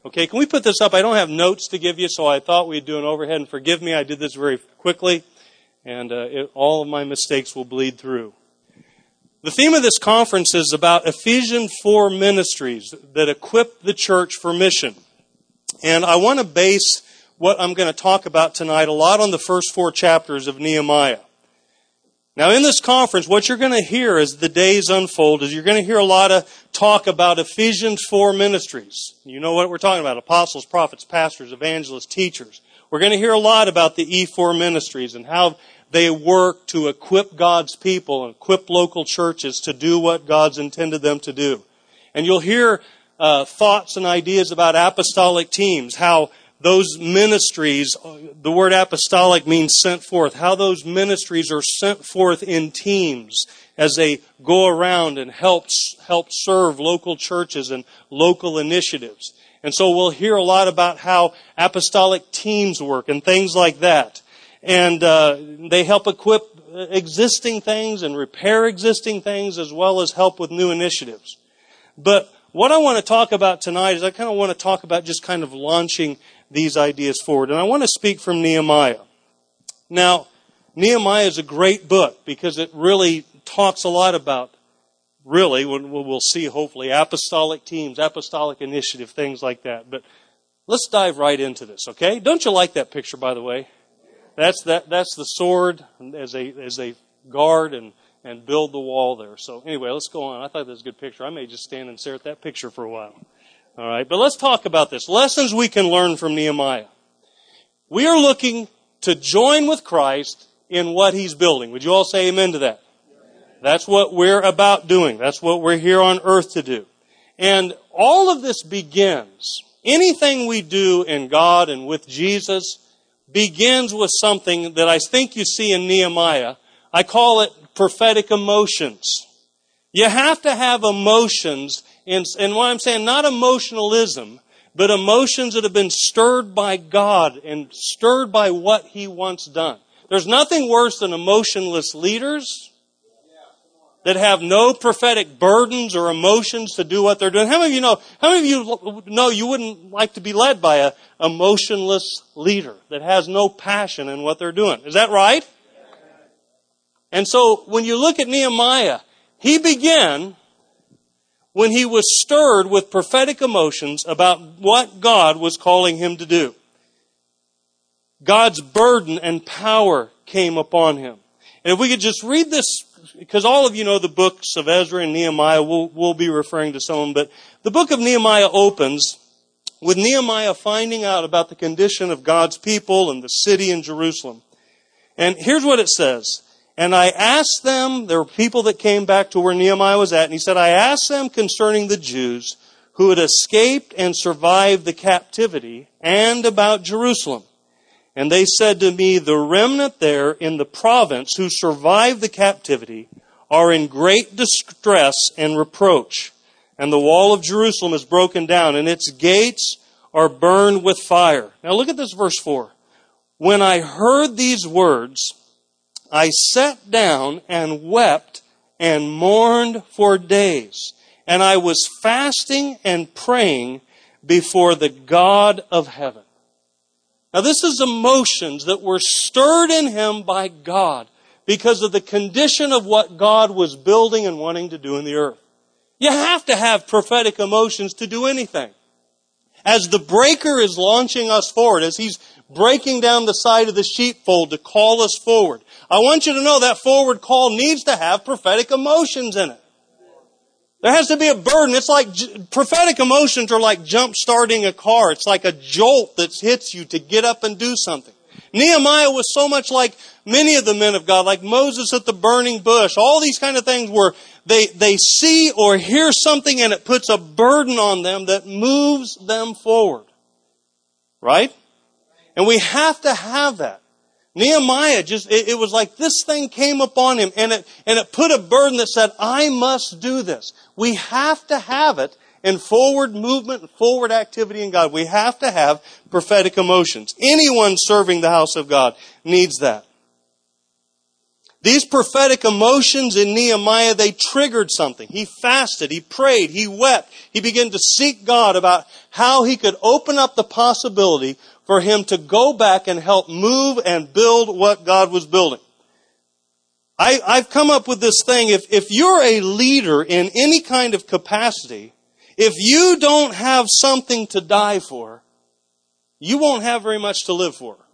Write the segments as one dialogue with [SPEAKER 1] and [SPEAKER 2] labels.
[SPEAKER 1] Okay, can we put this up? I don't have notes to give you, so I thought we'd do an overhead. And forgive me, I did this very quickly, and all of my mistakes will bleed through. The theme of this conference is about Ephesians 4 ministries that equip the church for mission. And I want to base what I'm going to talk about tonight a lot on the first 4 chapters of Nehemiah. Now in this conference, what you're going to hear as the days unfold is you're going to hear a lot of talk about Ephesians 4 ministries. You know what we're talking about: apostles, prophets, pastors, evangelists, teachers. We're going to hear a lot about the E4 ministries and how they work to equip God's people and equip local churches to do what God's intended them to do. And you'll hear thoughts and ideas about apostolic teams, how those ministries, the word apostolic means sent forth, how those ministries are sent forth in teams as they go around and help serve local churches and local initiatives. And so we'll hear a lot about how apostolic teams work and things like that. And they help equip existing things and repair existing things as well as help with new initiatives. But what I want to talk about tonight is I kind of want to talk about just kind of launching these ideas forward. And I want to speak from Nehemiah. Now, Nehemiah is a great book because it really talks a lot about, really, we'll see hopefully, apostolic teams, apostolic initiative, things like that. But let's dive right into this, okay? Don't you like that picture, by the way? That's the sword as they guard and build the wall there. So anyway, let's go on. I thought that was a good picture. I may just stand and stare at that picture for a while. All right, but let's talk about this. Lessons we can learn from Nehemiah. We are looking to join with Christ in what He's building. Would you all say amen to that? That's what we're about doing. That's what we're here on earth to do. And all of this begins, anything we do in God and with Jesus begins with something that I think you see in Nehemiah. I call it prophetic emotions. You have to have emotions, and what I'm saying, not emotionalism, but emotions that have been stirred by God and stirred by what He wants done. There's nothing worse than emotionless leaders that have no prophetic burdens or emotions to do what they're doing. How many of you know you wouldn't like to be led by an emotionless leader that has no passion in what they're doing? Is that right? And so when you look at Nehemiah, he began when he was stirred with prophetic emotions about what God was calling him to do. God's burden and power came upon him. And if we could just read this, because all of you know the books of Ezra and Nehemiah, we'll be referring to some of them, but the book of Nehemiah opens with Nehemiah finding out about the condition of God's people and the city in Jerusalem. And here's what it says. And I asked them, there were people that came back to where Nehemiah was at, and he said, I asked them concerning the Jews who had escaped and survived the captivity and about Jerusalem. And they said to me, the remnant there in the province who survived the captivity are in great distress and reproach. And the wall of Jerusalem is broken down, and its gates are burned with fire. Now look at this verse 4. When I heard these words, I sat down and wept and mourned for days. And I was fasting and praying before the God of heaven. Now this is emotions that were stirred in him by God because of the condition of what God was building and wanting to do in the earth. You have to have prophetic emotions to do anything. As the breaker is launching us forward, as he's breaking down the side of the sheepfold to call us forward, I want you to know that forward call needs to have prophetic emotions in it. There has to be a burden. It's like prophetic emotions are like jump starting a car. It's like a jolt that hits you to get up and do something. Nehemiah was so much like many of the men of God, like Moses at the burning bush. All these kind of things where they see or hear something and it puts a burden on them that moves them forward. Right? And we have to have that. Nehemiah it was like this thing came upon him and it put a burden that said, I must do this. We have to have it in forward movement and forward activity in God. We have to have prophetic emotions. Anyone serving the house of God needs that. These prophetic emotions in Nehemiah, they triggered something. He fasted, he prayed, he wept. He began to seek God about how he could open up the possibility for him to go back and help move and build what God was building. I've come up with this thing, if you're a leader in any kind of capacity, if you don't have something to die for, you won't have very much to live for.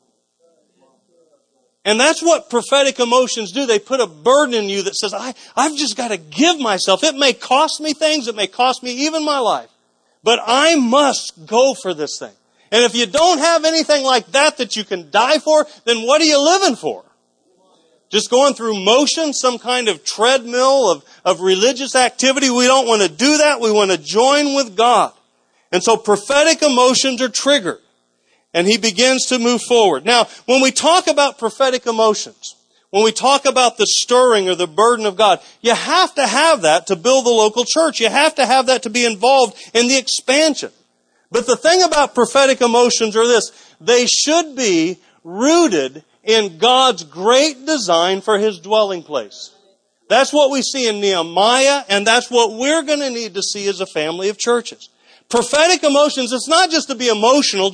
[SPEAKER 1] And that's what prophetic emotions do. They put a burden in you that says, I've just got to give myself. It may cost me things. It may cost me even my life. But I must go for this thing. And if you don't have anything like that you can die for, then what are you living for? Just going through motion, some kind of treadmill of religious activity? We don't want to do that. We want to join with God. And so prophetic emotions are triggered. And he begins to move forward. Now, when we talk about prophetic emotions, when we talk about the stirring or the burden of God, you have to have that to build the local church. You have to have that to be involved in the expansion. But the thing about prophetic emotions are this: they should be rooted in God's great design for his dwelling place. That's what we see in Nehemiah, and that's what we're going to need to see as a family of churches. Prophetic emotions, it's not just to be emotional,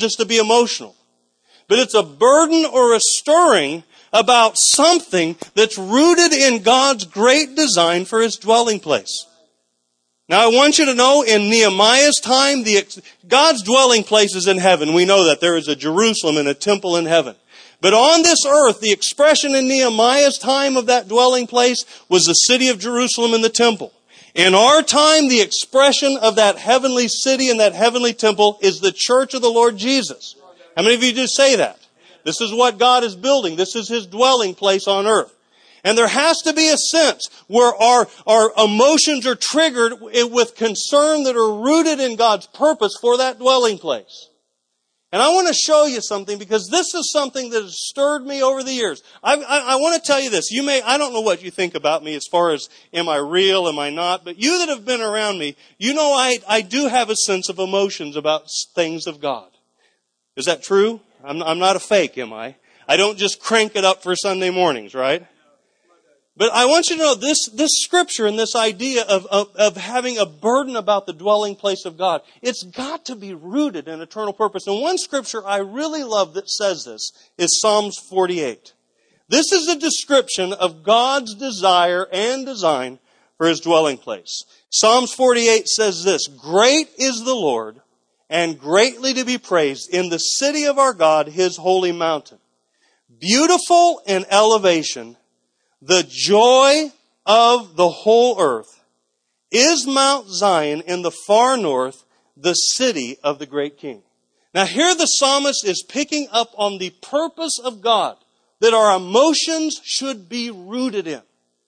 [SPEAKER 1] but it's a burden or a stirring about something that's rooted in God's great design for his dwelling place. Now, I want you to know, in Nehemiah's time, God's dwelling place is in heaven. We know that there is a Jerusalem and a temple in heaven. But on this earth, the expression in Nehemiah's time of that dwelling place was the city of Jerusalem and the temple. In our time, the expression of that heavenly city and that heavenly temple is the church of the Lord Jesus. How many of you just say that? This is what God is building. This is his dwelling place on earth. And there has to be a sense where our emotions are triggered with concern that are rooted in God's purpose for that dwelling place. And I want to show you something, because this is something that has stirred me over the years. I want to tell you this. I don't know what you think about me as far as, am I real, am I not? But you that have been around me, you know I do have a sense of emotions about things of God. Is that true? I'm not a fake, am I? I don't just crank it up for Sunday mornings, right? But I want you to know this scripture and this idea of having a burden about the dwelling place of God, it's got to be rooted in eternal purpose. And one scripture I really love that says this is Psalms 48. This is a description of God's desire and design for his dwelling place. Psalms 48 says this: "Great is the Lord, and greatly to be praised in the city of our God, his holy mountain. Beautiful in elevation, the joy of the whole earth is Mount Zion in the far north, the city of the great King." Now here the psalmist is picking up on the purpose of God that our emotions should be rooted in.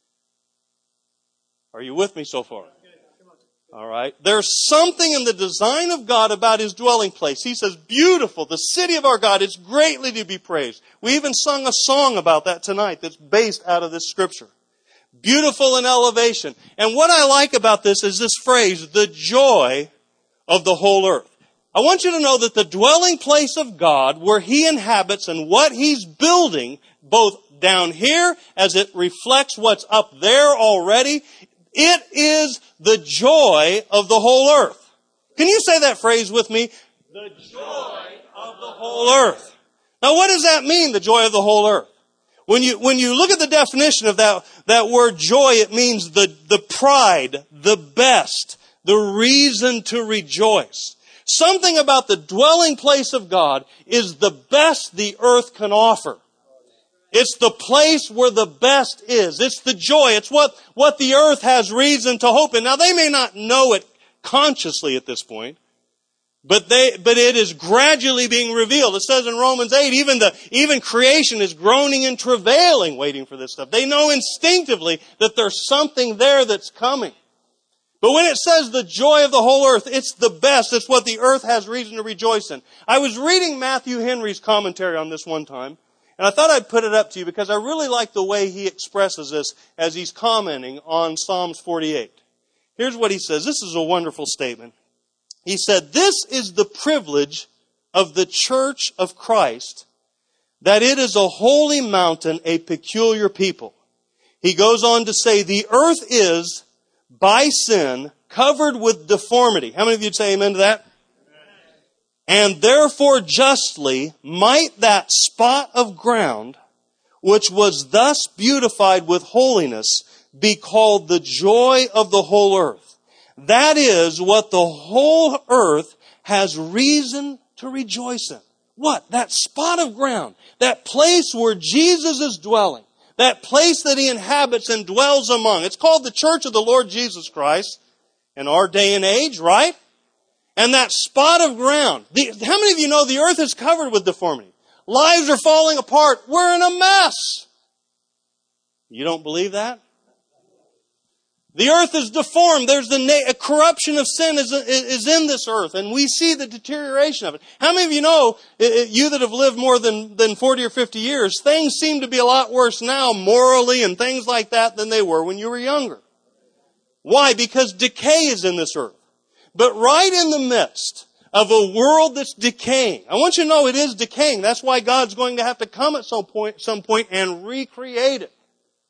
[SPEAKER 1] Are you with me so far? All right. There's something in the design of God about his dwelling place. He says, beautiful, the city of our God is greatly to be praised. We even sung a song about that tonight that's based out of this scripture. Beautiful in elevation. And what I like about this is this phrase, the joy of the whole earth. I want you to know that the dwelling place of God, where he inhabits and what he's building, both down here as it reflects what's up there already, it is the joy of the whole earth. Can you say that phrase with me? The joy of the whole earth. Now what does that mean, the joy of the whole earth? When you look at the definition of that word joy, it means the pride, the best, the reason to rejoice. Something about the dwelling place of God is the best the earth can offer. It's the place where the best is. It's the joy. It's what the earth has reason to hope in. Now, they may not know it consciously at this point, but it is gradually being revealed. It says in Romans 8, even creation is groaning and travailing, waiting for this stuff. They know instinctively that there's something there that's coming. But when it says the joy of the whole earth, it's the best. It's what the earth has reason to rejoice in. I was reading Matthew Henry's commentary on this one time, and I thought I'd put it up to you because I really like the way he expresses this as he's commenting on Psalms 48. Here's what he says. This is a wonderful statement. He said, "This is the privilege of the church of Christ, that it is a holy mountain, a peculiar people. he goes on to say, the earth is, by sin, covered with deformity. How many of you would say amen to that? And therefore justly might that spot of ground, which was thus beautified with holiness, be called the joy of the whole earth. That is what the whole earth has reason to rejoice in. What? That spot of ground. That place where Jesus is dwelling. That place that He inhabits and dwells among. It's called the Church of the Lord Jesus Christ in our day and age, right? And that spot of ground. How many of you know the earth is covered with deformity? Lives are falling apart. We're in a mess. You don't believe that? The earth is deformed. There's a corruption of sin is in this earth, and we see the deterioration of it. How many of you know, you that have lived more than 40 or 50 years, things seem to be a lot worse now morally and things like that than they were when you were younger? Why? Because decay is in this earth. But right in the midst of a world that's decaying, I want you to know it is decaying. That's why God's going to have to come at some point and recreate it.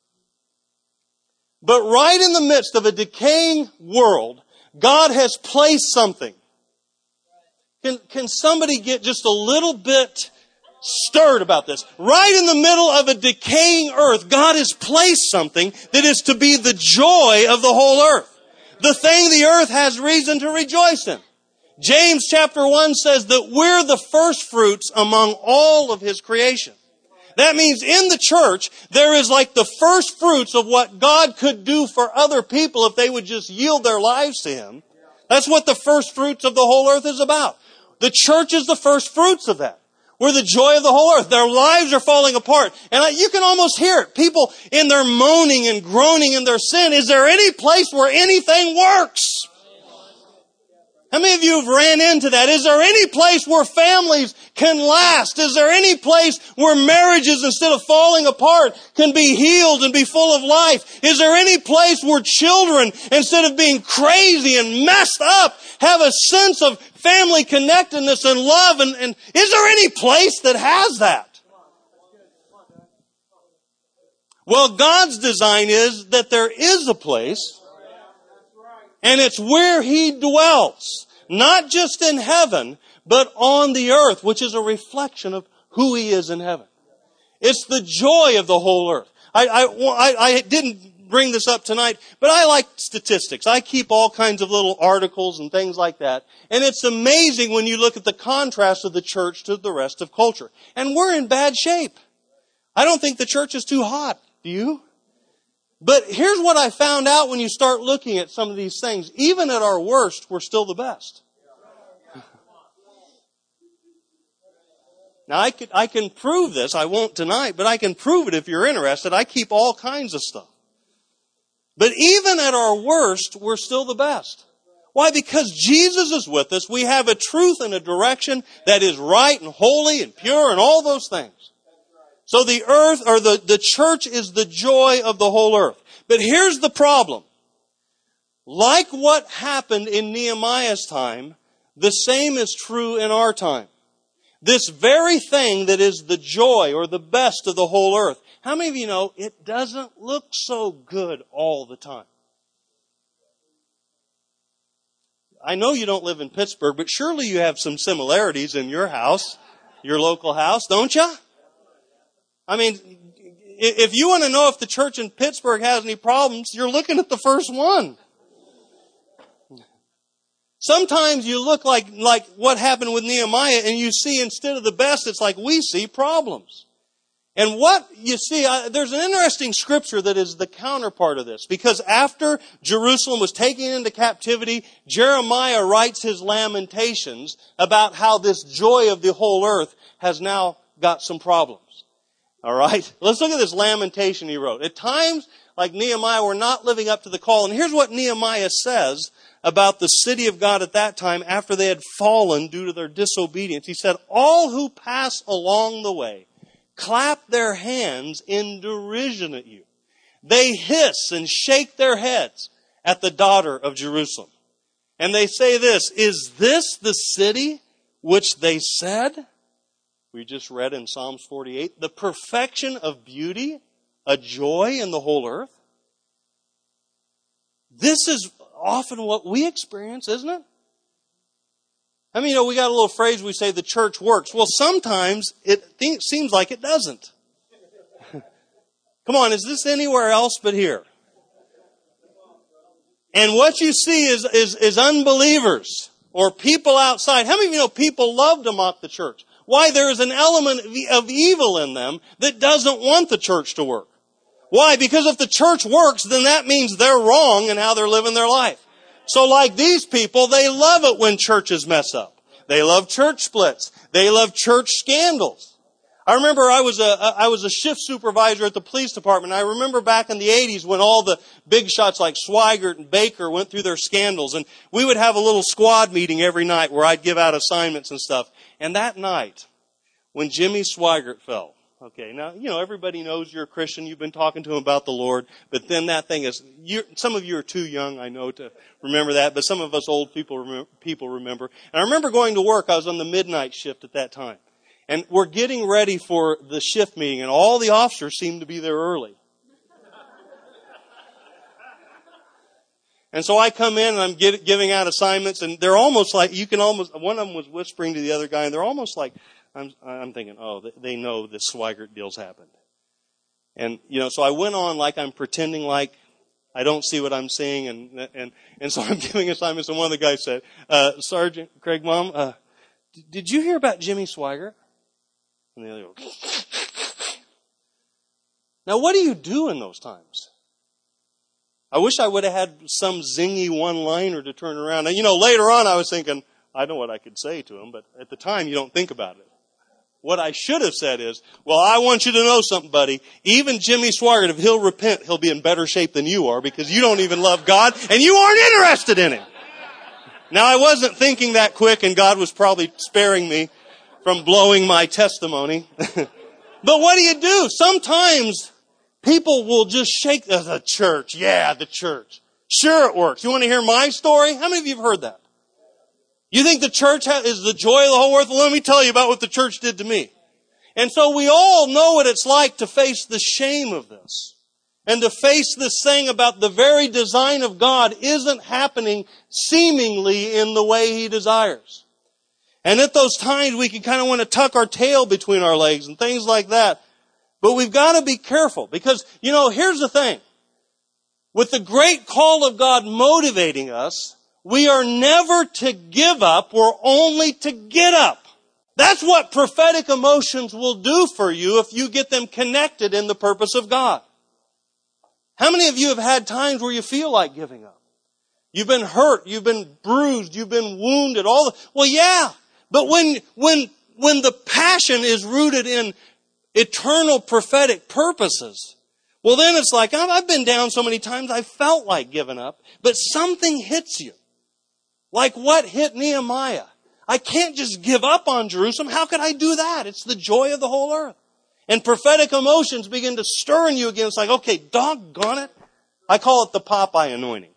[SPEAKER 1] But right in the midst of a decaying world, God has placed something. Can somebody get just a little bit stirred about this? Right in the middle of a decaying earth, God has placed something that is to be the joy of the whole earth. The thing the earth has reason to rejoice in. James chapter 1 says that we're the first fruits among all of His creation. That means in the church, there is like the first fruits of what God could do for other people if they would just yield their lives to Him. That's what the first fruits of the whole earth is about. The church is the first fruits of that. We're the joy of the whole earth. Their lives are falling apart. And you can almost hear it. People in their moaning and groaning in their sin. Is there any place where anything works? How many of you have ran into that? Is there any place where families can last? Is there any place where marriages, instead of falling apart, can be healed and be full of life? Is there any place where children, instead of being crazy and messed up, have a sense of family connectedness and love? And is there any place that has that? Well, God's design is that there is a place, and it's where He dwells. Not just in heaven, but on the earth, which is a reflection of who He is in heaven. It's the joy of the whole earth. I didn't bring this up tonight, but I like statistics. I keep all kinds of little articles and things like that. And it's amazing when you look at the contrast of the church to the rest of culture. And we're in bad shape. I don't think the church is too hot. Do you? But here's what I found out when you start looking at some of these things. Even at our worst, we're still the best. Now, I can prove this. I won't tonight, but I can prove it if you're interested. I keep all kinds of stuff. But even at our worst, we're still the best. Why? Because Jesus is with us. We have a truth and a direction that is right and holy and pure and all those things. So the earth, or the church, is the joy of the whole earth. But here's the problem. Like what happened in Nehemiah's time, the same is true in our time. This very thing that is the joy or the best of the whole earth. How many of you know it doesn't look so good all the time? I know you don't live in Pittsburgh, but surely you have some similarities in your house, your local house, don't you? I mean, if you want to know if the church in Pittsburgh has any problems, you're looking at the first one. Sometimes you look like what happened with Nehemiah, and you see instead of the best, it's like we see problems. And what you see, there's an interesting scripture that is the counterpart of this. Because after Jerusalem was taken into captivity, Jeremiah writes his lamentations about how this joy of the whole earth has now got some problems. All right? Let's look at this lamentation he wrote. At times, like Nehemiah, we're not living up to the call. And here's what Nehemiah says about the city of God at that time after they had fallen due to their disobedience. He said, all who pass along the way clap their hands in derision at you. They hiss and shake their heads at the daughter of Jerusalem. And they say this, is this the city which they said? We just read in Psalms 48, the perfection of beauty, a joy in the whole earth? This is often what we experience, isn't it? I mean, we got a little phrase we say, the church works. Well, sometimes it seems like it doesn't. Come on, is this anywhere else but here? And what you see is unbelievers or people outside. How many of you know people love to mock the church? Why? There is an element of evil in them that doesn't want the church to work. Why? Because if the church works, then that means they're wrong in how they're living their life. So like these people, they love it when churches mess up. They love church splits. They love church scandals. I remember I was a shift supervisor at the police department. I remember back in the 80s when all the big shots like Swigert and Baker went through their scandals. And we would have a little squad meeting every night where I'd give out assignments and stuff. And that night, when Jimmy Swigert fell, okay, now, everybody knows you're a Christian. You've been talking to him about the Lord. But then that thing is, some of you are too young, I know, to remember that. But some of us old people remember. And I remember going to work. I was on the midnight shift at that time. And we're getting ready for the shift meeting. And all the officers seem to be there early. And so I come in and I'm giving out assignments. And they're almost like, one of them was whispering to the other guy. And they're almost like, I'm thinking, they know this Swigert deal's happened. And, so I went on like I'm pretending like I don't see what I'm seeing. And so I'm giving assignments. And one of the guys said, Sergeant Craig Mom, did you hear about Jimmy Swigert? And the other goes, now what do you do in those times? I wish I would have had some zingy one-liner to turn around. And, later on I was thinking, I know what I could say to him, but at the time you don't think about it. What I should have said is, well, I want you to know something, buddy. Even Jimmy Swigert, if he'll repent, he'll be in better shape than you are because you don't even love God and you aren't interested in Him. Now, I wasn't thinking that quick and God was probably sparing me from blowing my testimony. But what do you do? Sometimes people will just shake the church. Yeah, the church. Sure, it works. You want to hear my story? How many of you have heard that? You think the church is the joy of the whole earth? Well, let me tell you about what the church did to me. And so we all know what it's like to face the shame of this. And to face this thing about the very design of God isn't happening seemingly in the way He desires. And at those times we can kind of want to tuck our tail between our legs and things like that. But we've got to be careful because, here's the thing. With the great call of God motivating us, we are never to give up. We're only to get up. That's what prophetic emotions will do for you if you get them connected in the purpose of God. How many of you have had times where you feel like giving up? You've been hurt, you've been bruised, you've been wounded, well, yeah. But when the passion is rooted in eternal prophetic purposes, well, then it's like, I've been down so many times I felt like giving up, but something hits you. Like what hit Nehemiah? I can't just give up on Jerusalem. How could I do that? It's the joy of the whole earth. And prophetic emotions begin to stir in you again. It's like, okay, doggone it. I call it the Popeye anointing.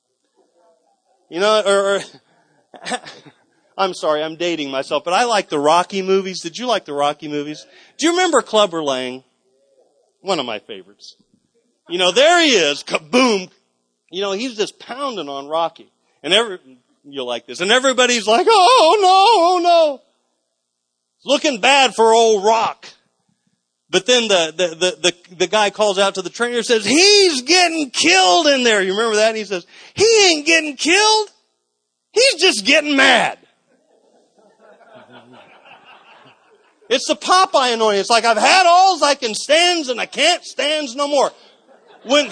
[SPEAKER 1] I'm sorry, I'm dating myself, but I like the Rocky movies. Did you like the Rocky movies? Do you remember Clubber Lang? One of my favorites. There he is, kaboom. He's just pounding on Rocky. And you'll like this. And everybody's like, oh no. It's looking bad for old Rock. But then the guy calls out to the trainer and says, he's getting killed in there. You remember that? And he says, he ain't getting killed. He's just getting mad. It's the Popeye anointing. It's like, I've had alls I can stands and I can't stands no more. When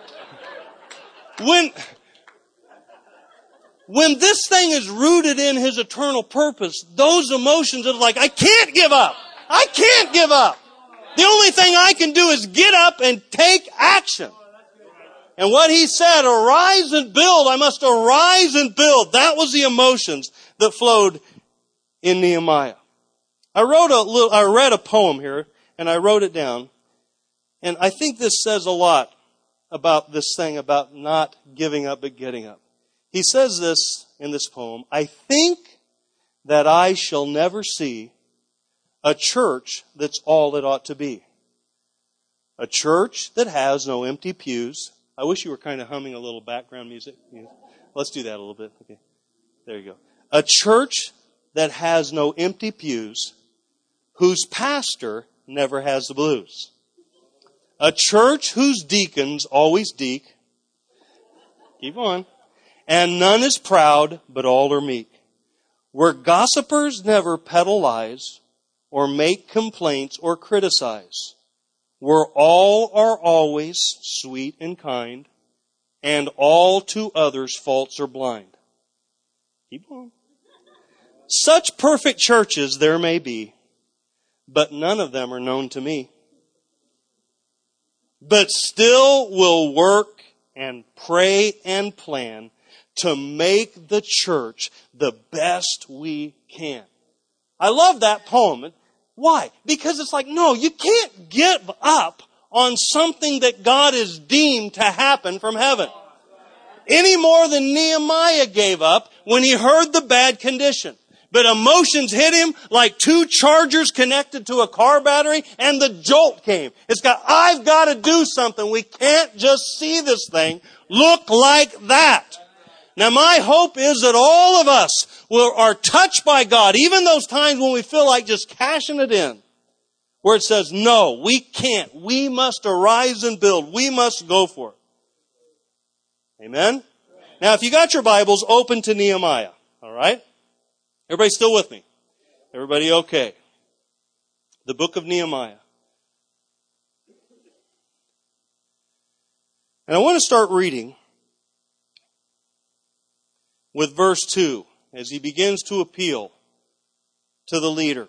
[SPEAKER 1] this thing is rooted in His eternal purpose, those emotions are like, I can't give up. I can't give up. The only thing I can do is get up and take action. And what He said, arise and build. I must arise and build. That was the emotions that flowed in Nehemiah. I read a poem here and I wrote it down. And I think this says a lot about this thing about not giving up but getting up. He says this in this poem, I think that I shall never see a church that's all it ought to be. A church that has no empty pews. I wish you were kind of humming a little background music. Let's do that a little bit. Okay. There you go. A church that has no empty pews, whose pastor never has the blues. A church whose deacons always deek. Keep on. And none is proud, but all are meek. Where gossipers never peddle lies, or make complaints or criticize. Where all are always sweet and kind, and all to others' faults are blind. Keep on. Such perfect churches there may be, but none of them are known to me. But still will work and pray and plan to make the church the best we can. I love that poem. Why? Because it's like, no, you can't give up on something that God has deemed to happen from heaven. Any more than Nehemiah gave up when he heard the bad condition. But emotions hit him like two chargers connected to a car battery, and the jolt came. I've got to do something. We can't just see this thing look like that. Now my hope is that all of us are touched by God, even those times when we feel like just cashing it in, where it says, no, we can't. We must arise and build. We must go for it. Amen? Now if you got your Bibles, open to Nehemiah. All right? Everybody still with me? Everybody okay? The book of Nehemiah. And I want to start reading with verse 2 as he begins to appeal to the leader.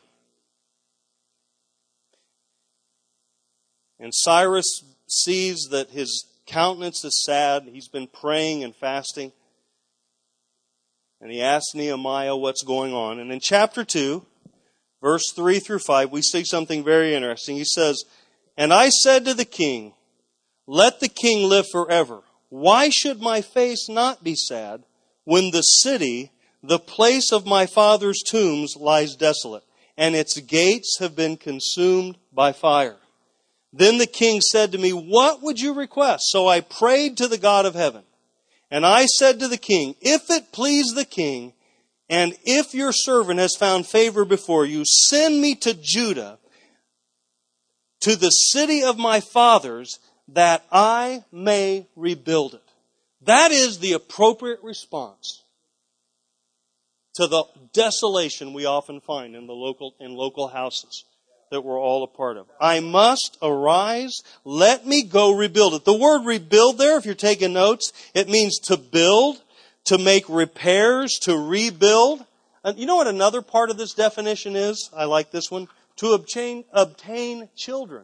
[SPEAKER 1] And Cyrus sees that his countenance is sad. He's been praying and fasting. And he asks Nehemiah what's going on. And in chapter 2, verse 3 through 5, we see something very interesting. He says, "And I said to the king, let the king live forever. Why should my face not be sad when the city, the place of my father's tombs, lies desolate, and its gates have been consumed by fire? Then the king said to me, what would you request? So I prayed to the God of heaven. And I said to the king, if it please the king, and if your servant has found favor before you, send me to Judah, to the city of my fathers, that I may rebuild it." That is the appropriate response to the desolation we often find in local houses that we're all a part of. I must arise. Let me go rebuild it. The word rebuild there, if you're taking notes, it means to build, to make repairs, to rebuild. And you know what another part of this definition is? I like this one. To obtain children.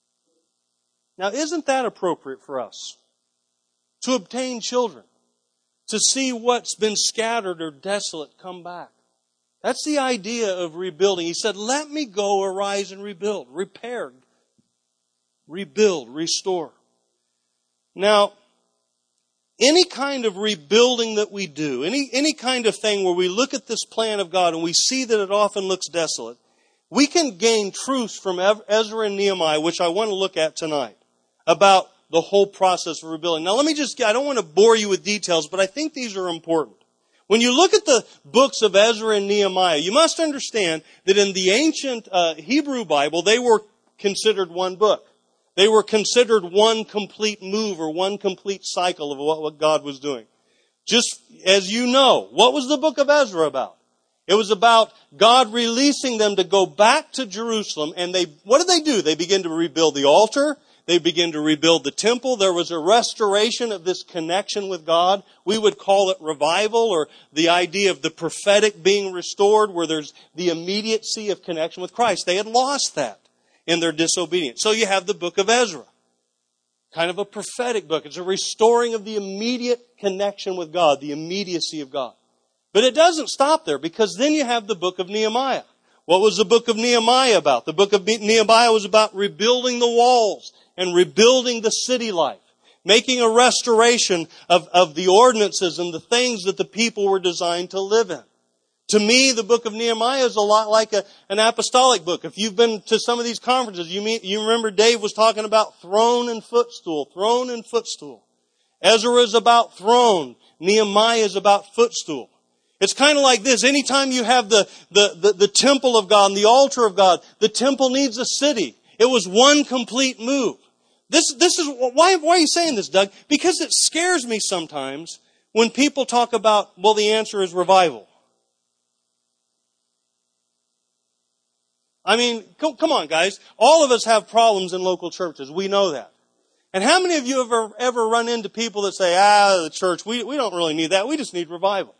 [SPEAKER 1] Now, isn't that appropriate for us? To obtain children. To see what's been scattered or desolate come back. That's the idea of rebuilding. He said, let me go arise and rebuild, repair, rebuild, restore. Now, any kind of rebuilding that we do, any kind of thing where we look at this plan of God and we see that it often looks desolate, we can gain truths from Ezra and Nehemiah, which I want to look at tonight, about the whole process of rebuilding. Now, I don't want to bore you with details, but I think these are important. When you look at the books of Ezra and Nehemiah, you must understand that in the ancient Hebrew Bible, they were considered one book. They were considered one complete move or one complete cycle of what God was doing. Just as you know, what was the book of Ezra about? It was about God releasing them to go back to Jerusalem. And what did they do? They began to rebuild the altar. They began to rebuild the temple. There was a restoration of this connection with God. We would call it revival, or the idea of the prophetic being restored, where there's the immediacy of connection with Christ. They had lost that in their disobedience. So you have the book of Ezra, kind of a prophetic book. It's a restoring of the immediate connection with God, the immediacy of God. But it doesn't stop there, because then you have the book of Nehemiah. What was the book of Nehemiah about? The book of Nehemiah was about rebuilding the walls and rebuilding the city life, making a restoration of the ordinances and the things that the people were designed to live in. To me, the book of Nehemiah is a lot like an apostolic book. If you've been to some of these conferences, you remember Dave was talking about throne and footstool, throne and footstool. Ezra is about throne. Nehemiah is about footstool. It's kind of like this. Anytime you have the temple of God and the altar of God, the temple needs a city. It was one complete move. This is why are you saying this, Doug? Because it scares me sometimes when people talk about, well, the answer is revival. I mean, come on, guys. All of us have problems in local churches. We know that. And how many of you have ever run into people that say, the church, we don't really need that. We just need revival.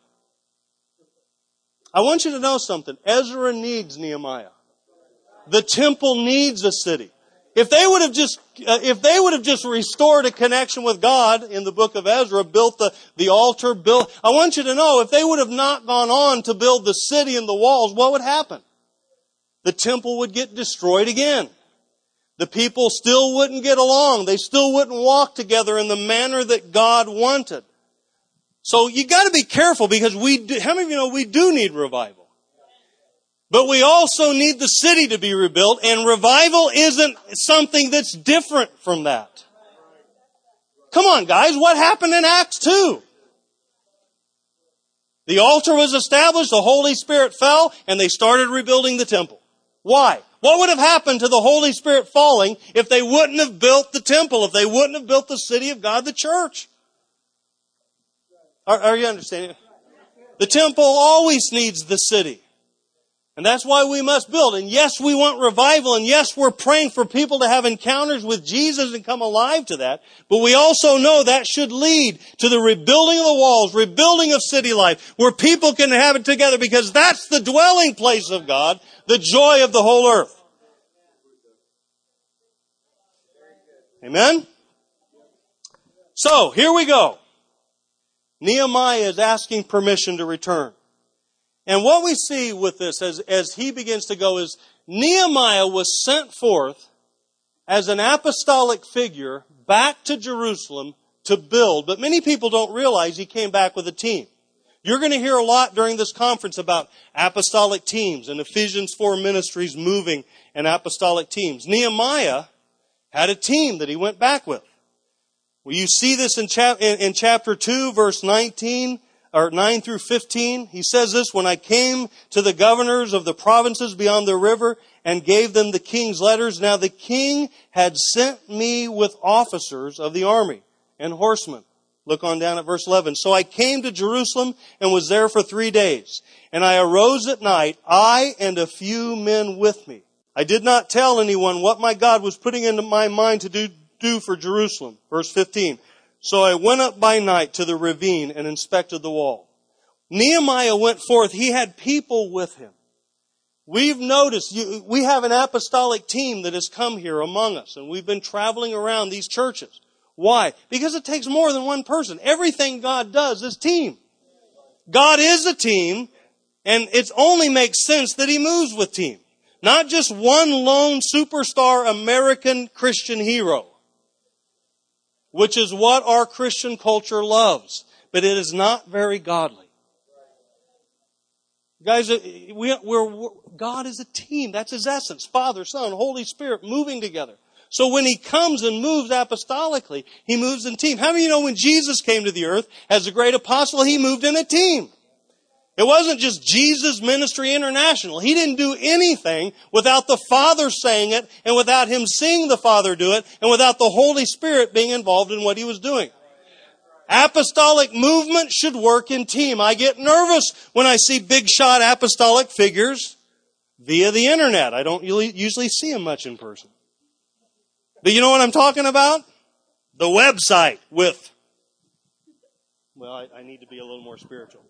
[SPEAKER 1] I want you to know something. Ezra needs Nehemiah. The temple needs a city. If they would have just restored a connection with God in the book of Ezra, built the altar, I want you to know, if they would have not gone on to build the city and the walls, what would happen? The temple would get destroyed again. The people still wouldn't get along. They still wouldn't walk together in the manner that God wanted. So you got to be careful, because how many of you know we do need revival? But we also need the city to be rebuilt, and revival isn't something that's different from that. Come on, guys, what happened in Acts 2? The altar was established, the Holy Spirit fell, and they started rebuilding the temple. Why? What would have happened to the Holy Spirit falling if they wouldn't have built the temple, if they wouldn't have built the city of God, the church? Are you understanding? The temple always needs the city. And that's why we must build. And yes, we want revival. And yes, we're praying for people to have encounters with Jesus and come alive to that. But we also know that should lead to the rebuilding of the walls, rebuilding of city life, where people can have it together, because that's the dwelling place of God, the joy of the whole earth. Amen? So, here we go. Nehemiah is asking permission to return. And what we see with this as he begins to go is Nehemiah was sent forth as an apostolic figure back to Jerusalem to build. But many people don't realize he came back with a team. You're going to hear a lot during this conference about apostolic teams and Ephesians 4 ministries moving and apostolic teams. Nehemiah had a team that he went back with. Well, you see this in chapter 2, verse 19, or 9 through 15. He says this, "When I came to the governors of the provinces beyond the river and gave them the king's letters, now the king had sent me with officers of the army and horsemen." Look on down at verse 11. "So I came to Jerusalem and was there for 3 days. And I arose at night, I and a few men with me. I did not tell anyone what my God was putting into my mind to do for Jerusalem." Verse 15. "So I went up by night to the ravine and inspected the wall." Nehemiah went forth. He had people with him. We've noticed, we have an apostolic team that has come here among us, and we've been traveling around these churches. Why? Because it takes more than one person. Everything God does is team. God is a team, and it only makes sense that He moves with team. Not just one lone superstar American Christian hero, which is what our Christian culture loves. But it is not very godly. Guys, God is a team. That's His essence. Father, Son, Holy Spirit moving together. So when He comes and moves apostolically, He moves in team. How many of you know when Jesus came to the earth as a great apostle, He moved in a team? It wasn't just Jesus Ministry International. He didn't do anything without the Father saying it, and without Him seeing the Father do it, and without the Holy Spirit being involved in what He was doing. Apostolic movement should work in team. I get nervous when I see big shot apostolic figures via the internet. I don't usually see them much in person. But you know what I'm talking about? The website with, well, I need to be a little more spiritual.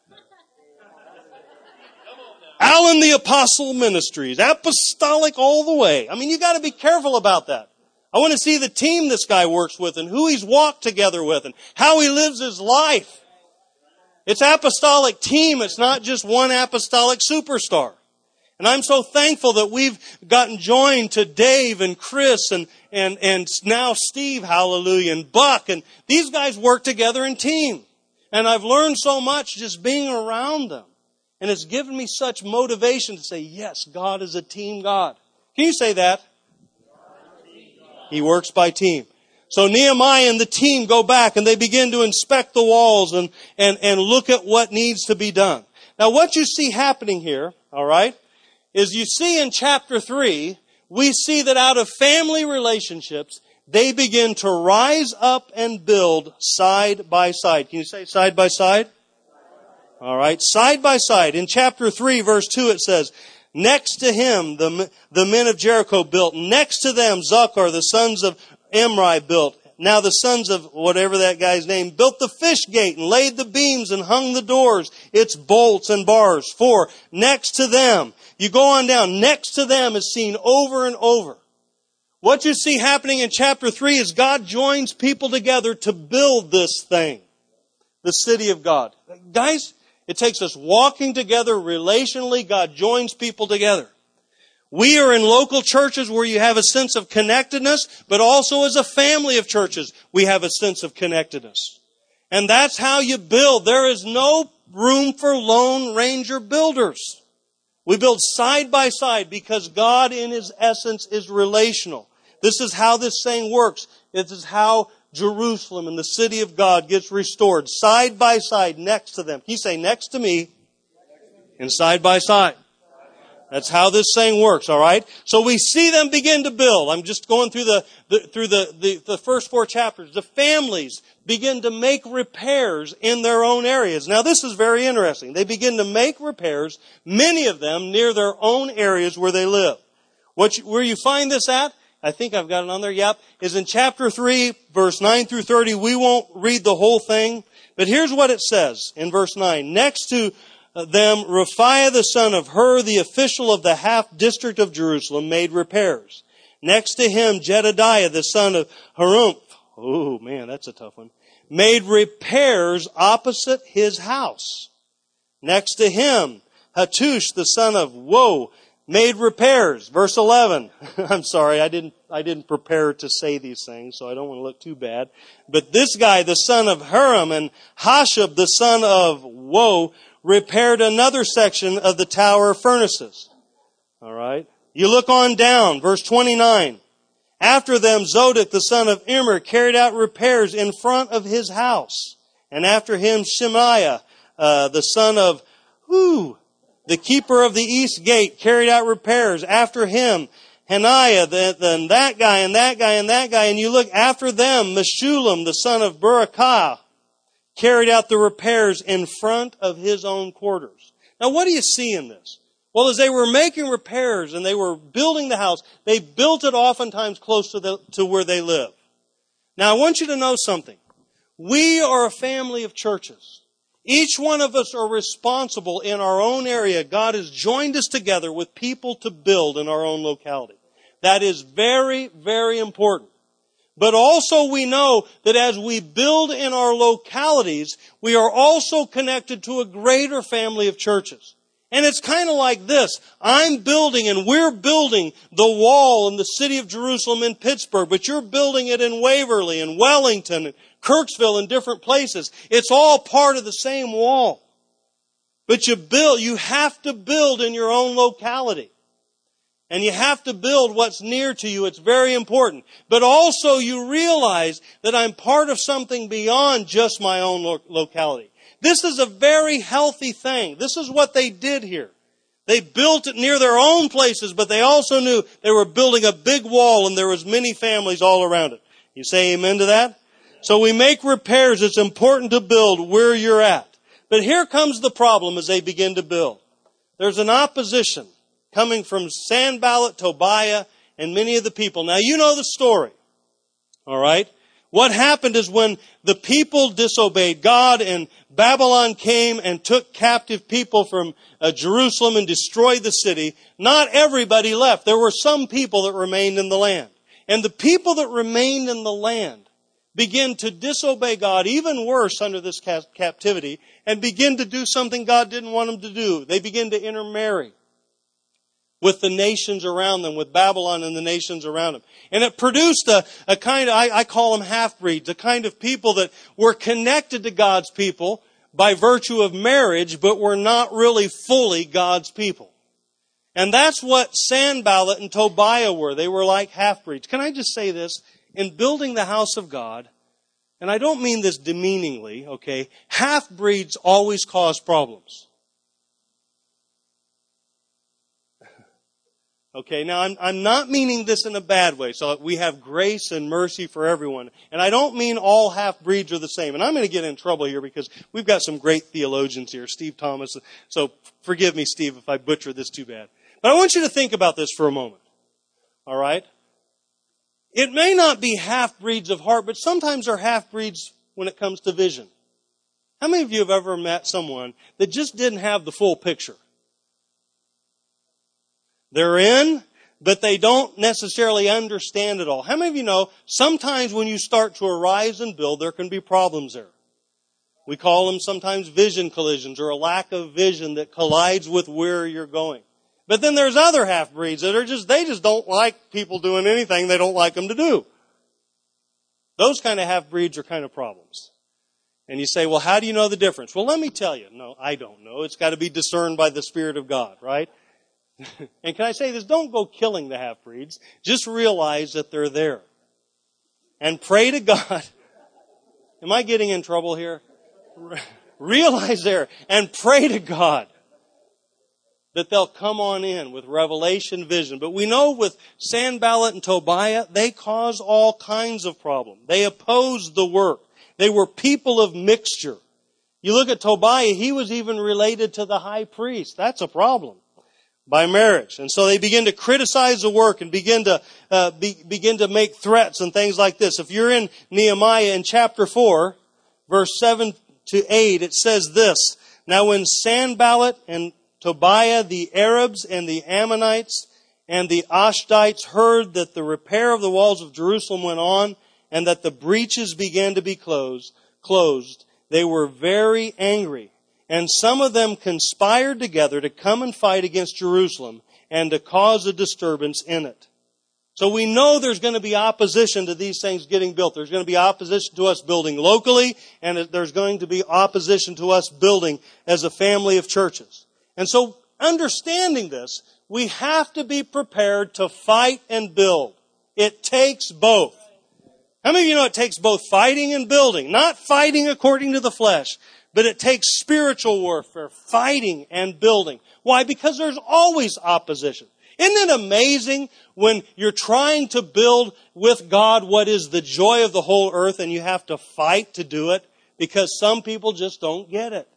[SPEAKER 1] Alan the Apostle Ministries, apostolic all the way. I mean, you got to be careful about that. I want to see the team this guy works with and who he's walked together with and how he lives his life. It's apostolic team. It's not just one apostolic superstar. And I'm so thankful that we've gotten joined to Dave and Chris and now Steve, hallelujah, and Buck. And these guys work together in team. And I've learned so much just being around them. And it's given me such motivation to say, yes, God is a team God. Can you say that? He works by team. So Nehemiah and the team go back and they begin to inspect the walls and look at what needs to be done. Now what you see happening here, all right, is you see in chapter 3, we see that out of family relationships, they begin to rise up and build side by side. Can you say side by side? All right, side by side. In chapter 3, verse 2, it says, next to him, the men of Jericho built. Next to them, Zochar, the sons of Imri, built. Now the sons of whatever that guy's name built the fish gate and laid the beams and hung the doors, its bolts and bars. 4, next to them. You go on down. Next to them is seen over and over. What you see happening in chapter 3 is God joins people together to build this thing. The city of God. Guys, it takes us walking together relationally. God joins people together. We are in local churches where you have a sense of connectedness, but also as a family of churches, we have a sense of connectedness. And that's how you build. There is no room for Lone Ranger builders. We build side by side because God in His essence is relational. This is how this thing works. This is how Jerusalem and the city of God gets restored. Side by side next to them. Can you say next to me and side by side? That's how this thing works, all right? So we see them begin to build. I'm just going through the first 4 chapters. The families begin to make repairs in their own areas. Now this is very interesting. They begin to make repairs, many of them near their own areas where they live. Where you find this at? I think I've got it on there, yep, is in chapter 3, verse 9 through 30. We won't read the whole thing, but here's what it says in verse 9. Next to them, Raphiah the son of Hur, the official of the half district of Jerusalem, made repairs. Next to him, Jedediah the son of Harumph, oh man, that's a tough one, made repairs opposite his house. Next to him, Hattush the son of Woe, made repairs. Verse 11. I'm sorry, I didn't prepare to say these things, so I don't want to look too bad. But this guy, the son of Huram, and Hashab, the son of Woe, repaired another section of the tower of furnaces. All right. You look on down, verse 29. After them, Zodok, the son of Immer, carried out repairs in front of his house. And after him, Shemaiah, the son of the keeper of the east gate, carried out repairs. After him, Hananiah, then that guy, and that guy, and that guy. And you look after them, Meshullam, the son of Berekah, carried out the repairs in front of his own quarters. Now what do you see in this? Well, as they were making repairs and they were building the house, they built it oftentimes close to where they live. Now I want you to know something. We are a family of churches. Each one of us are responsible in our own area. God has joined us together with people to build in our own locality. That is very, very important. But also we know that as we build in our localities, we are also connected to a greater family of churches. And it's kind of like this. I'm building and we're building the wall in the city of Jerusalem in Pittsburgh, but you're building it in Waverly and Wellington and Kirksville and different places. It's all part of the same wall. But you have to build in your own locality. And you have to build what's near to you. It's very important. But also you realize that I'm part of something beyond just my own locality. This is a very healthy thing. This is what they did here. They built it near their own places, but they also knew they were building a big wall and there was many families all around it. You say amen to that? So we make repairs. It's important to build where you're at. But here comes the problem as they begin to build. There's an opposition coming from Sanballat, Tobiah, and many of the people. Now you know the story. All right? What happened is when the people disobeyed God and Babylon came and took captive people from Jerusalem and destroyed the city, not everybody left. There were some people that remained in the land. And the people that remained in the land began to disobey God even worse under this captivity and begin to do something God didn't want them to do. They begin to intermarry with the nations around them, with Babylon and the nations around them. And it produced a kind of, I call them half-breeds, a kind of people that were connected to God's people, by virtue of marriage, but were not really fully God's people. And that's what Sanballat and Tobiah were. They were like half-breeds. Can I just say this? In building the house of God, and I don't mean this demeaningly, okay, half-breeds always cause problems. Okay, now I'm not meaning this in a bad way, so we have grace and mercy for everyone. And I don't mean all half-breeds are the same. And I'm going to get in trouble here because we've got some great theologians here, Steve Thomas. So forgive me, Steve, if I butcher this too bad. But I want you to think about this for a moment. All right? It may not be half-breeds of heart, but sometimes they're half-breeds when it comes to vision. How many of you have ever met someone that just didn't have the full picture? They're in, but they don't necessarily understand it all. How many of you know sometimes when you start to arise and build, there can be problems there? We call them sometimes vision collisions or a lack of vision that collides with where you're going. But then there's other half-breeds that are they just don't like people doing anything they don't like them to do. Those kind of half-breeds are kind of problems. And you say, well, how do you know the difference? Well, let me tell you. No, I don't know. It's got to be discerned by the Spirit of God, right? And can I say this? Don't go killing the half-breeds. Just realize that they're there. And pray to God. Am I getting in trouble here? Realize there and pray to God that they'll come on in with revelation vision. But we know with Sanballat and Tobiah, they cause all kinds of problems. They opposed the work. They were people of mixture. You look at Tobiah, he was even related to the high priest. That's a problem. By marriage. And so they begin to criticize the work and begin to make threats and things like this. If you're in Nehemiah in chapter 4, verse 7 to 8, it says this, Now when Sanballat and Tobiah, the Arabs and the Ammonites and the Ashdites heard that the repair of the walls of Jerusalem went on and that the breaches began to be closed, they were very angry. And some of them conspired together to come and fight against Jerusalem and to cause a disturbance in it. So we know there's going to be opposition to these things getting built. There's going to be opposition to us building locally, and there's going to be opposition to us building as a family of churches. And so understanding this, we have to be prepared to fight and build. It takes both. How many of you know it takes both fighting and building? Not fighting according to the flesh, but it takes spiritual warfare, fighting and building. Why? Because there's always opposition. Isn't it amazing when you're trying to build with God what is the joy of the whole earth and you have to fight to do it? Because some people just don't get it.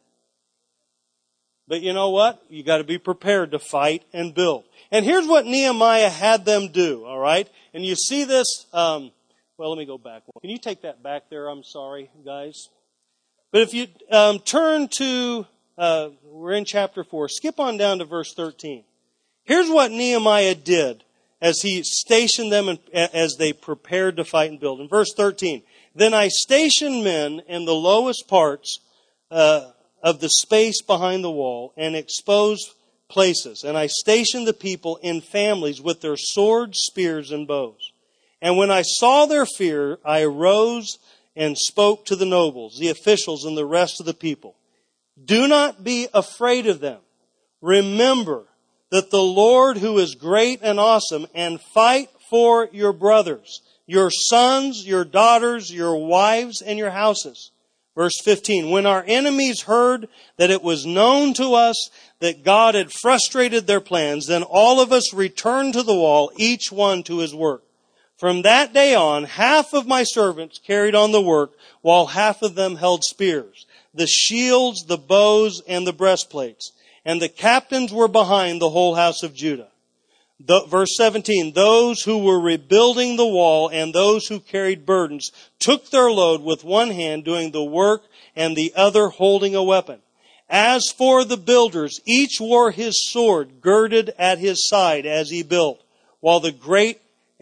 [SPEAKER 1] But you know what? You got to be prepared to fight and build. And here's what Nehemiah had them do, all right? And you see this, well, let me go back. Can you take that back there? I'm sorry, guys. But if you turn to, we're in chapter 4, skip on down to verse 13. Here's what Nehemiah did as he stationed them as they prepared to fight and build. In verse 13, Then I stationed men in the lowest parts of the space behind the wall and exposed places. And I stationed the people in families with their swords, spears, and bows. And when I saw their fear, I arose and spoke to the nobles, the officials, and the rest of the people. Do not be afraid of them. Remember that the Lord who is great and awesome, and fight for your brothers, your sons, your daughters, your wives, and your houses. Verse 15, When our enemies heard that it was known to us that God had frustrated their plans, then all of us returned to the wall, each one to his work. From that day on, half of my servants carried on the work, while half of them held spears, the shields, the bows, and the breastplates. And the captains were behind the whole house of Judah. Verse 17, Those who were rebuilding the wall and those who carried burdens took their load with one hand doing the work and the other holding a weapon. As for the builders, each wore his sword girded at his side as he built, while the great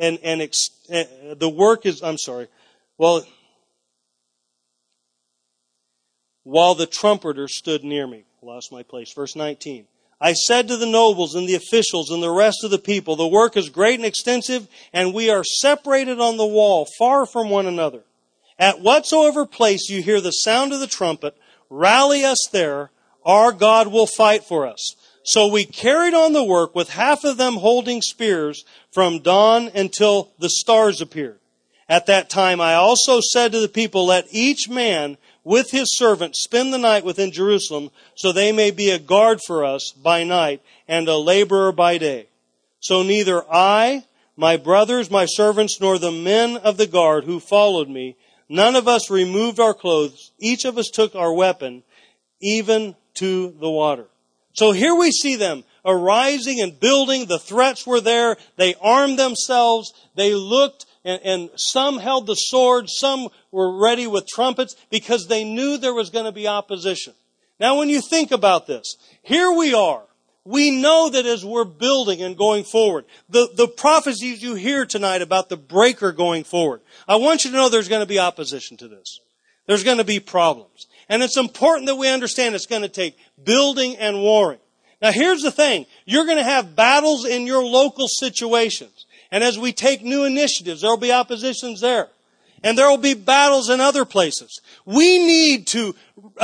[SPEAKER 1] while the trumpeter stood near me. Lost my place. Verse 19. I said to the nobles and the officials and the rest of the people, the work is great and extensive, and we are separated on the wall, far from one another. At whatsoever place you hear the sound of the trumpet, Rally us there. Our God will fight for us. So we carried on the work with half of them holding spears from dawn until the stars appeared. At that time I also said to the people, let each man with his servant spend the night within Jerusalem, so they may be a guard for us by night and a laborer by day. So neither I, my brothers, my servants, nor the men of the guard who followed me, none of us removed our clothes. Each of us took our weapon, even to the water. So here we see them arising and building. The threats were there. They armed themselves. They looked, and some held the sword. Some were ready with trumpets because they knew there was going to be opposition. Now when you think about this, here we are. We know that as we're building and going forward, the prophecies you hear tonight about the breaker going forward, I want you to know there's going to be opposition to this. There's going to be problems. And it's important that we understand it's going to take building and warring. Now here's the thing. You're going to have battles in your local situations. And as we take new initiatives, there will be oppositions there. And there will be battles in other places. We need to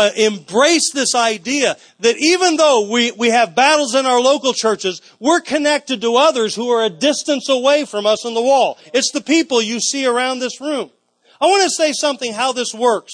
[SPEAKER 1] embrace this idea that even though we have battles in our local churches, we're connected to others who are a distance away from us on the wall. It's the people you see around this room. I want to say something how this works.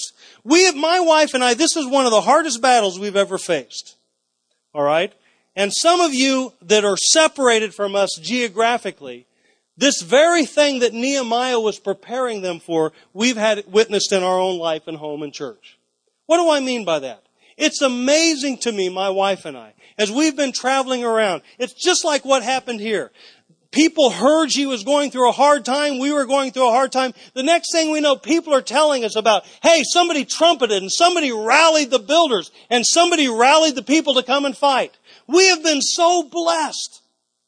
[SPEAKER 1] My wife and I, this is one of the hardest battles we've ever faced. All right? And some of you that are separated from us geographically, this very thing that Nehemiah was preparing them for, we've had witnessed in our own life and home and church. What do I mean by that? It's amazing to me, my wife and I, as we've been traveling around. It's just like what happened here. People heard she was going through a hard time. We were going through a hard time. The next thing we know, people are telling us about, hey, somebody trumpeted and somebody rallied the builders and somebody rallied the people to come and fight. We have been so blessed.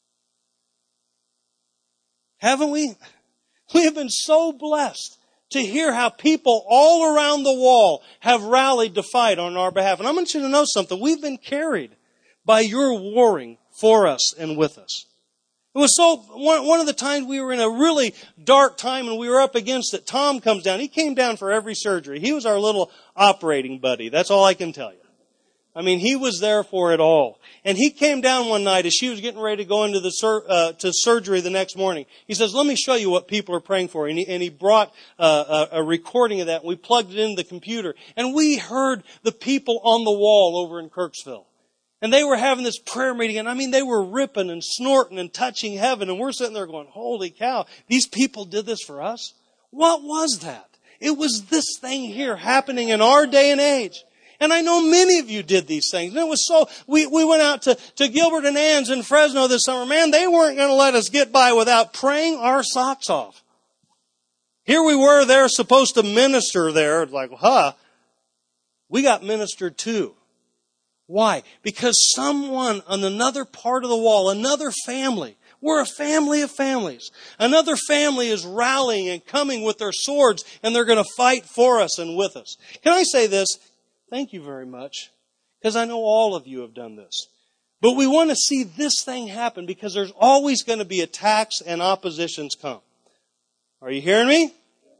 [SPEAKER 1] Haven't we? We have been so blessed to hear how people all around the wall have rallied to fight on our behalf. And I want you to know something. We've been carried by your warring for us and with us. It was one of the times we were in a really dark time and we were up against it. Tom comes down. He came down for every surgery. He was our little operating buddy. That's all I can tell you. I mean, he was there for it all. And he came down one night as she was getting ready to go into to surgery the next morning. He says, let me show you what people are praying for. And he brought a recording of that. We plugged it into the computer. And we heard the people on the wall over in Kirksville. And they were having this prayer meeting. And I mean, they were ripping and snorting and touching heaven. And we're sitting there going, holy cow, these people did this for us? What was that? It was this thing here happening in our day and age. And I know many of you did these things. And it was so, we went out to Gilbert and Ann's in Fresno this summer. Man, they weren't going to let us get by without praying our socks off. Here we were there supposed to minister there. Like, we got ministered to. Why? Because someone on another part of the wall, another family, we're a family of families. Another family is rallying and coming with their swords, and they're going to fight for us and with us. Can I say this? Thank you very much, because I know all of you have done this. But we want to see this thing happen because there's always going to be attacks and oppositions come. Are you hearing me?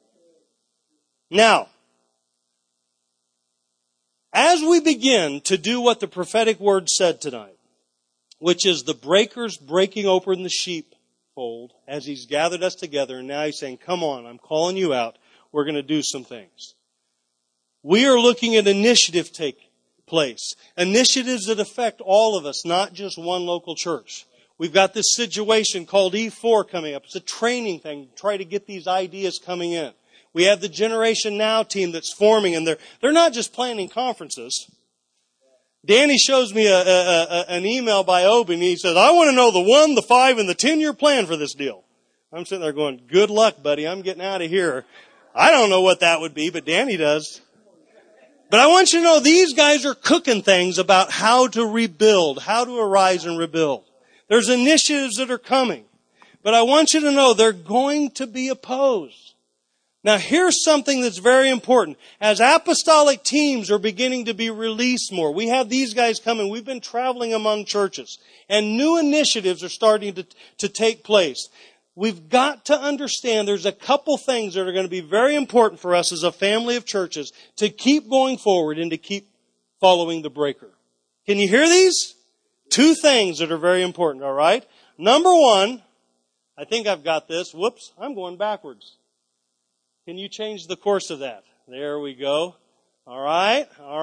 [SPEAKER 1] Now, as we begin to do what the prophetic word said tonight, which is the breakers breaking open the sheepfold as he's gathered us together, and now he's saying, come on, I'm calling you out. We're going to do some things. We are looking at initiative take place. Initiatives that affect all of us, not just one local church. We've got this situation called E4 coming up. It's a training thing to try to get these ideas coming in. We have the Generation Now team that's forming, and they're not just planning conferences. Danny shows me an email by Obi, and he says, I want to know the 1, the 5, and the 10-year plan for this deal. I'm sitting there going, good luck, buddy. I'm getting out of here. I don't know what that would be, but Danny does. But I want you to know these guys are cooking things about how to rebuild, how to arise and rebuild. There's initiatives that are coming. But I want you to know they're going to be opposed. Now here's something that's very important. As apostolic teams are beginning to be released more, we have these guys coming. We've been traveling among churches. And new initiatives are starting to take place. We've got to understand there's a couple things that are going to be very important for us as a family of churches to keep going forward and to keep following the breaker. Can you hear these? Two things that are very important, all right? Number one, I think I've got this. Whoops, I'm going backwards. Can you change the course of that? There we go. All right.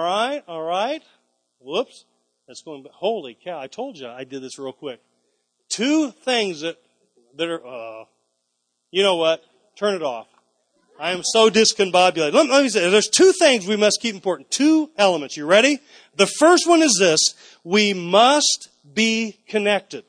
[SPEAKER 1] Whoops. That's going, holy cow, I told you I did this real quick. Two things that are, you know what? Turn it off. I am so discombobulated. Let me say, there's two things we must keep important. Two elements. You ready? The first one is this. We must be connected.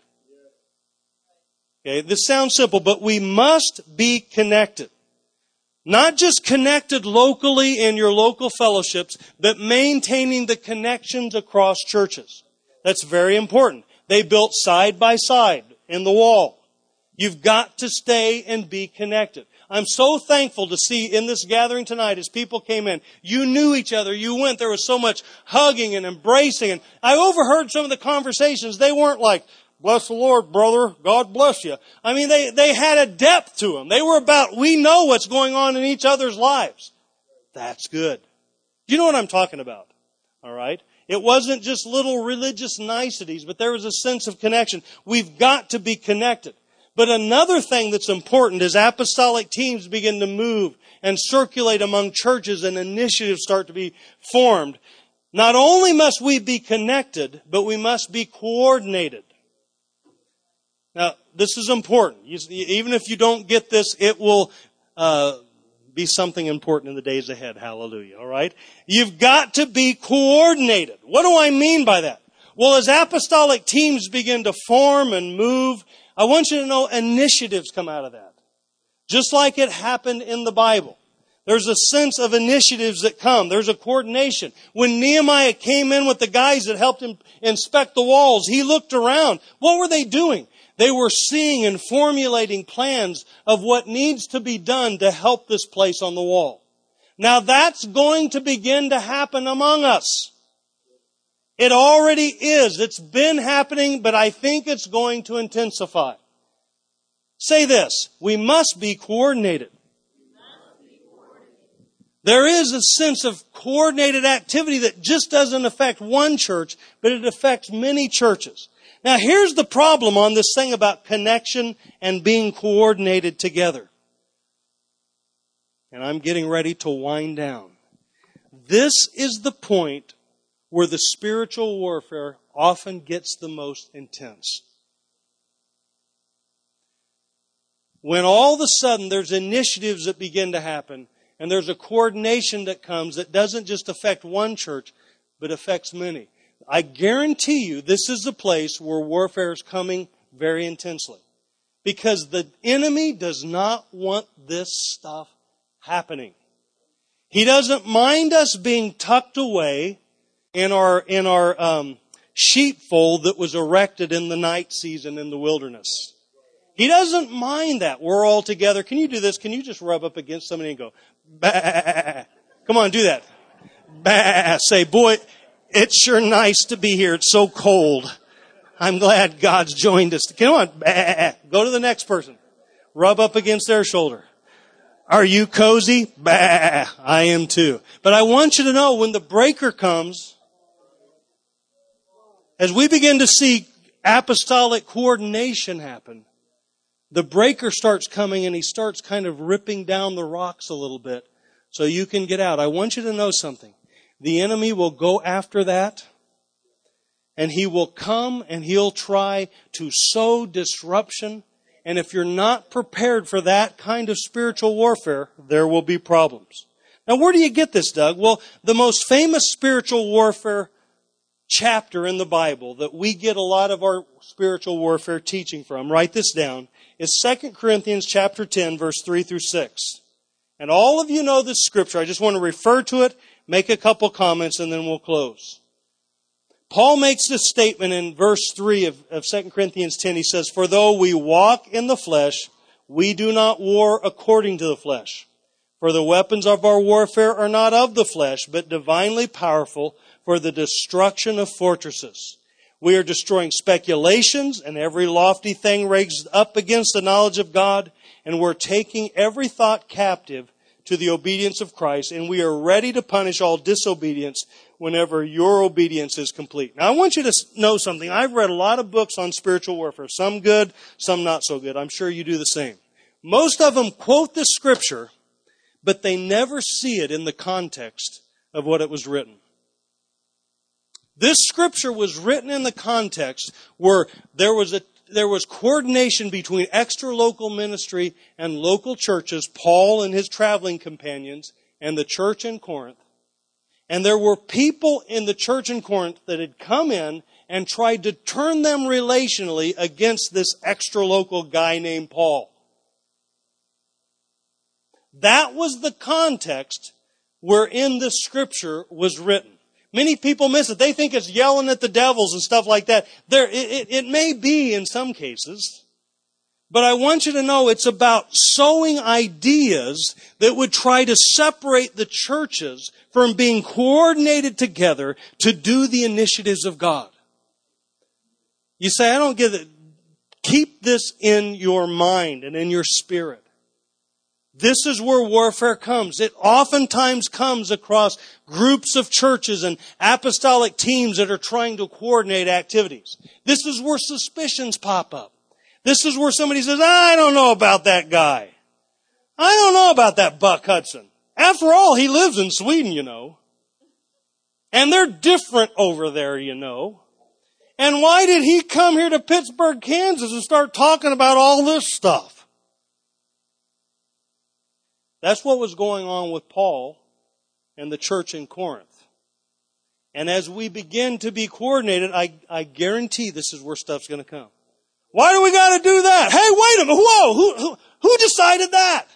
[SPEAKER 1] Okay, this sounds simple, but we must be connected. Not just connected locally in your local fellowships, but maintaining the connections across churches. That's very important. They built side by side in the wall. You've got to stay and be connected. I'm so thankful to see in this gathering tonight as people came in. You knew each other. You went. There was so much hugging and embracing. And I overheard some of the conversations. They weren't like, bless the Lord, brother. God bless you. I mean, they had a depth to them. They were about, we know what's going on in each other's lives. That's good. You know what I'm talking about. All right? It wasn't just little religious niceties, but there was a sense of connection. We've got to be connected. But another thing that's important is apostolic teams begin to move and circulate among churches and initiatives start to be formed. Not only must we be connected, but we must be coordinated. Now, this is important. Even if you don't get this, it will be something important in the days ahead. Hallelujah. All right? You've got to be coordinated. What do I mean by that? Well, as apostolic teams begin to form and move, I want you to know initiatives come out of that. Just like it happened in the Bible. There's a sense of initiatives that come. There's a coordination. When Nehemiah came in with the guys that helped him inspect the walls, he looked around. What were they doing? They were seeing and formulating plans of what needs to be done to help this place on the wall. Now that's going to begin to happen among us. It already is. It's been happening, but I think it's going to intensify. Say this. We must be coordinated. There is a sense of coordinated activity that just doesn't affect one church, but it affects many churches. Now here's the problem on this thing about connection and being coordinated together. And I'm getting ready to wind down. This is the point where the spiritual warfare often gets the most intense. When all of a sudden there's initiatives that begin to happen, and there's a coordination that comes that doesn't just affect one church, but affects many. I guarantee you this is the place where warfare is coming very intensely. Because the enemy does not want this stuff happening. He doesn't mind us being tucked away in our sheepfold that was erected in the night season in the wilderness. He doesn't mind that. We're all together. Can you do this? Can you just rub up against somebody and go, bah? Come on, do that. Bah. Say, boy, it's sure nice to be here. It's so cold. I'm glad God's joined us. Come on, bah. Go to the next person. Rub up against their shoulder. Are you cozy? Bah. I am too. But I want you to know when the breaker comes, as we begin to see apostolic coordination happen, the breaker starts coming and he starts kind of ripping down the rocks a little bit so you can get out. I want you to know something. The enemy will go after that and he will come and he'll try to sow disruption. And if you're not prepared for that kind of spiritual warfare, there will be problems. Now, where do you get this, Doug? Well, the most famous spiritual warfare chapter in the Bible that we get a lot of our spiritual warfare teaching from, write this down, is 2 Corinthians chapter 10, verse 3 through 6. And all of you know this scripture. I just want to refer to it, make a couple comments, and then we'll close. Paul makes this statement in verse 3 of 2 Corinthians 10. He says, "For though we walk in the flesh, we do not war according to the flesh. For the weapons of our warfare are not of the flesh, but divinely powerful for the destruction of fortresses. We are destroying speculations and every lofty thing raised up against the knowledge of God, and we're taking every thought captive to the obedience of Christ, and we are ready to punish all disobedience whenever your obedience is complete. Now, I want you to know something. I've read a lot of books on spiritual warfare. Some good, some not so good. I'm sure you do the same. Most of them quote this scripture, but they never see it in the context of what it was written. This scripture was written in the context where there was coordination between extra-local ministry and local churches, Paul and his traveling companions, and the church in Corinth. And there were people in the church in Corinth that had come in and tried to turn them relationally against this extra-local guy named Paul. That was the context wherein this scripture was written. Many people miss it. They think it's yelling at the devils and stuff like that. It may be in some cases, but I want you to know it's about sowing ideas that would try to separate the churches from being coordinated together to do the initiatives of God. You say, I don't get it. Keep this in your mind and in your spirit. This is where warfare comes. It oftentimes comes across groups of churches and apostolic teams that are trying to coordinate activities. This is where suspicions pop up. This is where somebody says, I don't know about that guy. I don't know about that Buck Hudson. After all, he lives in Sweden, you know. And they're different over there, you know. And why did he come here to Pittsburgh, Kansas and start talking about all this stuff? That's what was going on with Paul and the church in Corinth. And as we begin to be coordinated, I guarantee this is where stuff's going to come. Why do we got to do that? Hey, wait a minute. Whoa, who decided that?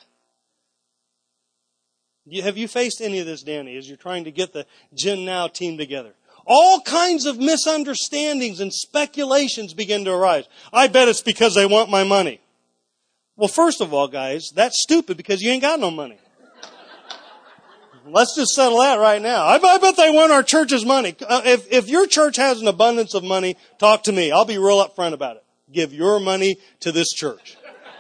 [SPEAKER 1] Have you faced any of this, Danny, as you're trying to get the Gen Now team together? All kinds of misunderstandings and speculations begin to arise. I bet it's because they want my money. Well, first of all, guys, that's stupid because you ain't got no money. Let's just settle that right now. I bet they want our church's money. If your church has an abundance of money, talk to me. I'll be real upfront about it. Give your money to this church.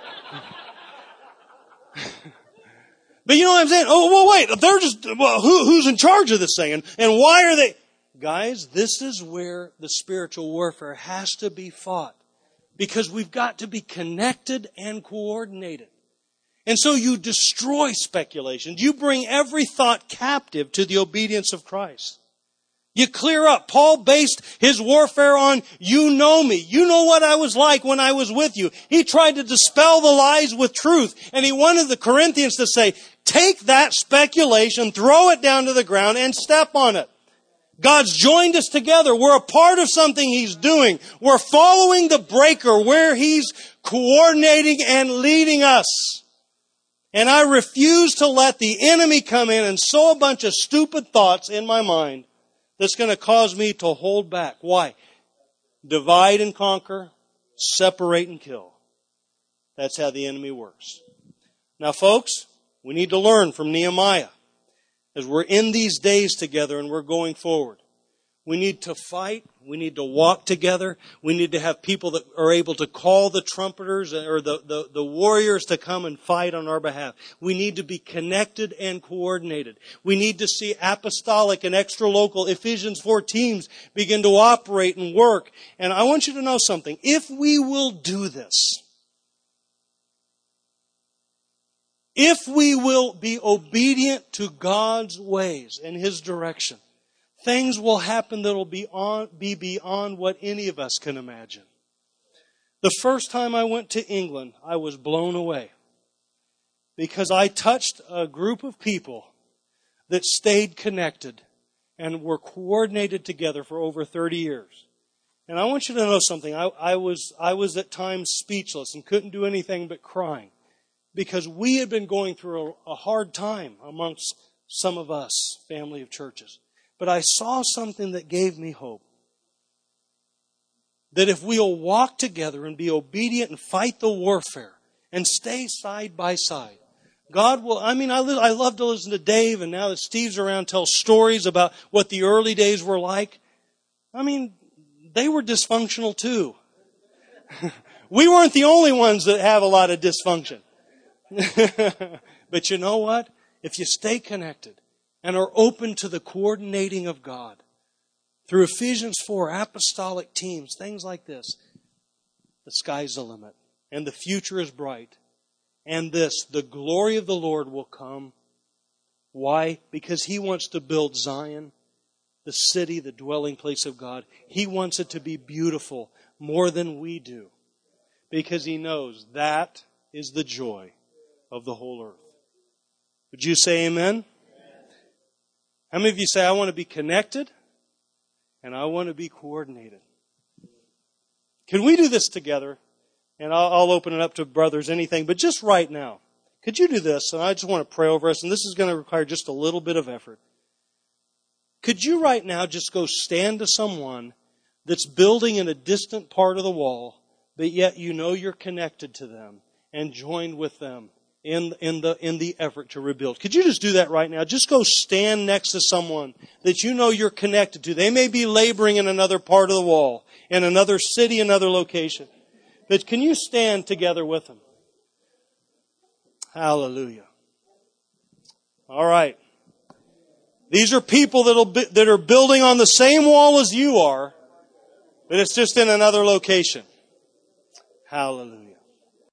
[SPEAKER 1] But you know what I'm saying? Oh, well, wait. Who's in charge of this thing? And why are they? Guys, this is where the spiritual warfare has to be fought. Because we've got to be connected and coordinated. And so you destroy speculations. You bring every thought captive to the obedience of Christ. You clear up. Paul based his warfare on, you know me. You know what I was like when I was with you. He tried to dispel the lies with truth. And he wanted the Corinthians to say, take that speculation, throw it down to the ground, and step on it. God's joined us together. We're a part of something He's doing. We're following the breaker where He's coordinating and leading us. And I refuse to let the enemy come in and sow a bunch of stupid thoughts in my mind that's going to cause me to hold back. Why? Divide and conquer, separate and kill. That's how the enemy works. Now, folks, we need to learn from Nehemiah. As we're in these days together and we're going forward, we need to fight. We need to walk together. We need to have people that are able to call the trumpeters or the warriors to come and fight on our behalf. We need to be connected and coordinated. We need to see apostolic and extra-local Ephesians 4 teams begin to operate and work. And I want you to know something. If we will do this, if we will be obedient to God's ways and His direction, things will happen that will be beyond what any of us can imagine. The first time I went to England, I was blown away because I touched a group of people that stayed connected and were coordinated together for over 30 years. And I want you to know something. I was at times speechless and couldn't do anything but crying, because we had been going through a hard time amongst some of us, family of churches. But I saw something that gave me hope. That if we'll walk together and be obedient and fight the warfare and stay side by side, God will, I love to listen to Dave, and now that Steve's around, tell stories about what the early days were like. They were dysfunctional too. We weren't the only ones that have a lot of dysfunction. But you know what? If you stay connected and are open to the coordinating of God. Through Ephesians 4, apostolic teams, things like this. The sky's the limit. And the future is bright. And this, the glory of the Lord will come. Why? Because He wants to build Zion, the city, the dwelling place of God. He wants it to be beautiful more than we do. Because He knows that is the joy of the whole earth. Would you say amen? How many of you say, I want to be connected and I want to be coordinated? Can we do this together? And I'll open it up to brothers, anything, but just right now. Could you do this? And I just want to pray over us, and this is going to require just a little bit of effort. Could you right now just go stand to someone that's building in a distant part of the wall, but yet you know you're connected to them and joined with them in the effort to rebuild? Could you just do that right now? Just go stand next to someone that you know you're connected to. They may be laboring in another part of the wall, in another city, another location. But can you stand together with them? Hallelujah. All right. These are people that are building on the same wall as you are, but it's just in another location. Hallelujah.